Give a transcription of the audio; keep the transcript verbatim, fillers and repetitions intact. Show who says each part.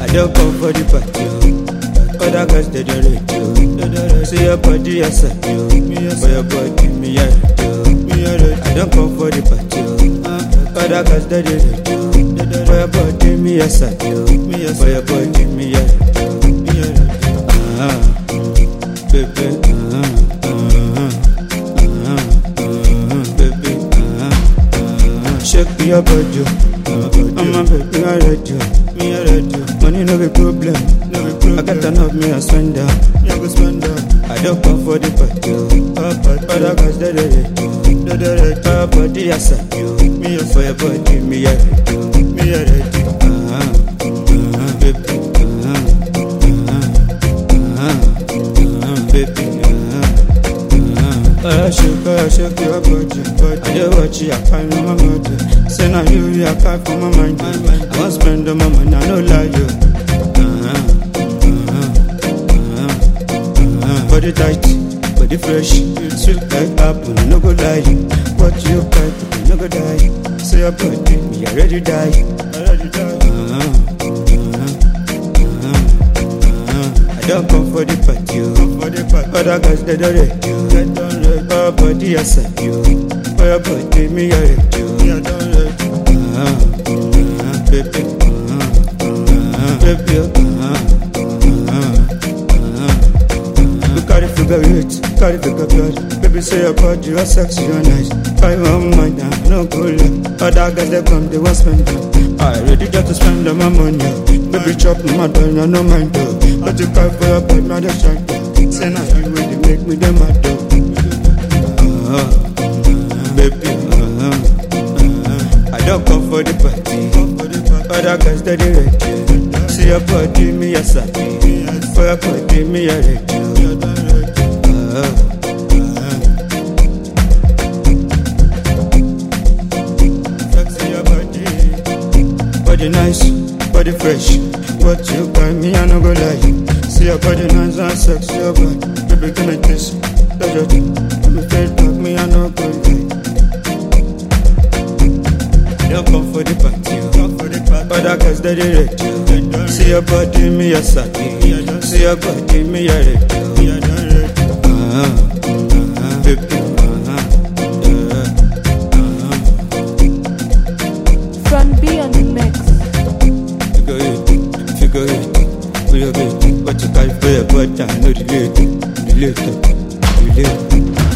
Speaker 1: don't come for the party, oh. Other guys they don't rate you. See your body aside, yo. For your body, me I rate you. I don't come for the party, oh. Other guys they don't rate you. For your body, me aside, yo. For your body, me I rate you. Ah, baby, ah, ah, ah, ah, baby, ah, ah. Shake your body, I'm a baby, I rate you. Me I rate you. Money no be problem, no be problem. I got enough, me I spend down. Me I go spend down. I don't come for the party, oh. Other guys they dey rate you. They dey rate your body aside, yo. Me for your body, me I rate you. Me I rate you. Ah, ah, baby, ah, ah, ah, baby, ah, ah. I shake, I shake your body, body. I dey watch you, I find my body. Say now you, you I cry for my mind. I want spend the money, I no lie, yo. Ah, ah, ah, ah. Body tight, body fresh, sweet like apple, no go lie. What you cry, no go die. Say your body, me I ready die, I ready die. Ah, ah, ah, ah. I don't come for the party, oh. For the party, other guys they don't rate you. They don't rate your body aside, yo. For your body, me I rate you. I don't rate you. Ah, ah, baby, ah, ah, baby, ah, ah, ah. You carry figure eight, carry figure blood. Baby say your body, you are sexy, you are nice. I want my now, no go lie. Other guys they come, they want spend them. I ready just to spend all my money. Baby chop my dollar, no mind though. But you cry for your body, now they shine down. Say now you really make me them mad though. Ah, baby, ah, ah. I don't come for the party. Other guys they dey rate you. See your body, me a sabi. For your body, me a rate you. Ah, ah. Sexy your body, body nice, body fresh. What you buy me, I no go lie. See your body nice and sexy your body. Baby, give me this, touch it. Let me feel like me, I no go lie. Don't come for the party, come for the party. Other guys they dey rate you. See your body, me a sabi. See your body, me a rate you. Ah, ah, baby, ah, ah, ah.
Speaker 2: Front B on the mix.
Speaker 1: Figure it, figure it. For your baby, what you carry for your body, I know the later, the later, the later.